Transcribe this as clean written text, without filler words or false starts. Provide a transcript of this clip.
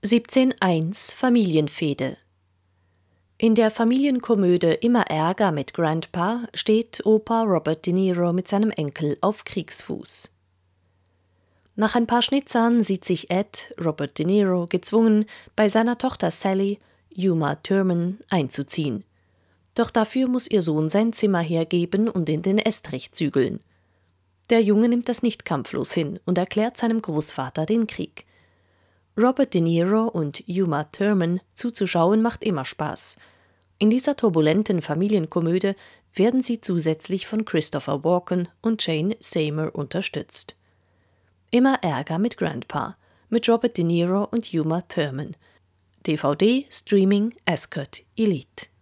17.1 Familienfehde. In der Familienkomödie Immer Ärger mit Grandpa steht Opa Robert De Niro mit seinem Enkel auf Kriegsfuß. Nach ein paar Schnitzern sieht sich Ed, Robert De Niro, gezwungen, bei seiner Tochter Sally, Uma Thurman, einzuziehen. Doch dafür muss ihr Sohn sein Zimmer hergeben und in den Estrich zügeln. Der Junge nimmt das nicht kampflos hin und erklärt seinem Großvater den Krieg. Robert De Niro und Uma Thurman zuzuschauen macht immer Spaß. In dieser turbulenten Familienkomödie werden sie zusätzlich von Christopher Walken und Jane Seymour unterstützt. Immer Ärger mit Grandpa mit Robert De Niro und Uma Thurman. DVD Streaming Ascot Elite.